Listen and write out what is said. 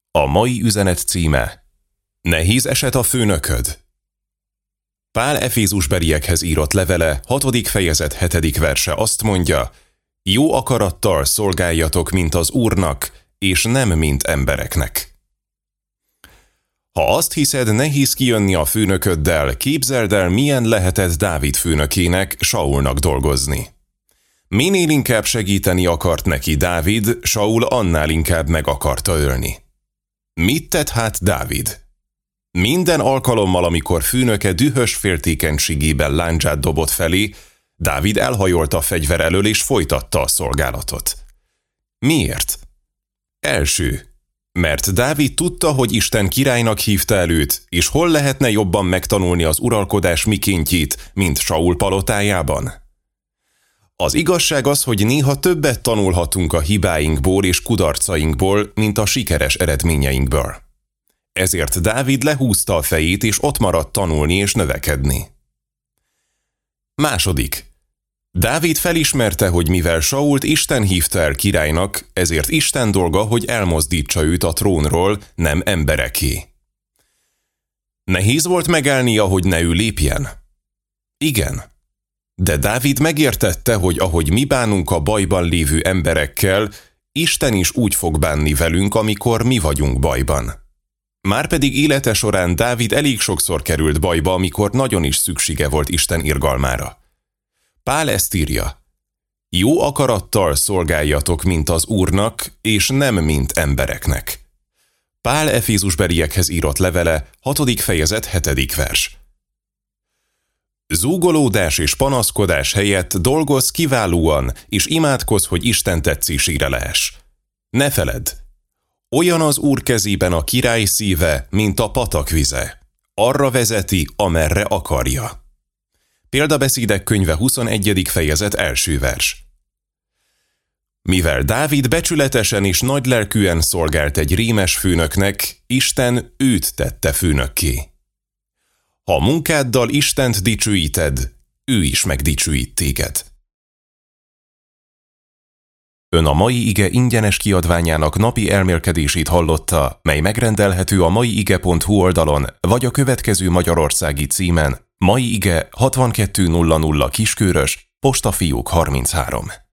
A mai üzenet címe: Nehéz eset a főnököd? Pál Efézusbeliekhez írott levele, 6. fejezet 7. verse azt mondja: jó akarattal szolgáljatok, mint az Úrnak, és nem mint embereknek. Ha azt hiszed, nehéz kijönni a főnököddel, képzeld el, milyen lehetett Dávid főnökének, Saulnak dolgozni. Minél inkább segíteni akart neki Dávid, Saul annál inkább meg akarta ölni. Mit tett hát Dávid? Minden alkalommal, amikor főnöke dühös féltékenységében lándzsát dobott felé, Dávid elhajolt a fegyver elől és folytatta a szolgálatot. Miért? Első, mert Dávid tudta, hogy Isten királynak hívta el őt, és hol lehetne jobban megtanulni az uralkodás mikéntjét, mint Saul palotájában? Az igazság az, hogy néha többet tanulhatunk a hibáinkból és kudarcainkból, mint a sikeres eredményeinkből. Ezért Dávid lehúzta a fejét, és ott maradt tanulni és növekedni. Második. Dávid felismerte, hogy mivel Sault Isten hívta el királynak, ezért Isten dolga, hogy elmozdítsa őt a trónról, nem embereké. Nehéz volt megállnia, hogy ne ő lépjen? Igen. De Dávid megértette, hogy ahogy mi bánunk a bajban lévő emberekkel, Isten is úgy fog bánni velünk, amikor mi vagyunk bajban. Márpedig élete során Dávid elég sokszor került bajba, amikor nagyon is szüksége volt Isten irgalmára. Pál ezt írja: jó akarattal szolgáljatok, mint az Úrnak, és nem mint embereknek. Pál Efézusbeliekhez írott levele, 6. fejezet 7. vers. Zúgolódás és panaszkodás helyett dolgozz kiválóan, és imádkozz, hogy Isten tetszésére lehess. Ne feledd! Olyan az Úr kezében a király szíve, mint a patak vize. Arra vezeti, amerre akarja. Példabeszédek könyve 21. fejezet 1. vers. Mivel Dávid becsületesen és nagylelkűen szolgált egy rémes főnöknek, Isten őt tette főnökké. Ha munkáddal Istent dicsőíted, ő is megdicsőít téged. Ön a Mai Ige ingyenes kiadványának napi elmélkedését hallotta, mely megrendelhető a maiige.hu oldalon, vagy a következő magyarországi címen: Mai Ige 6200 Kiskörös, Postafiók 33.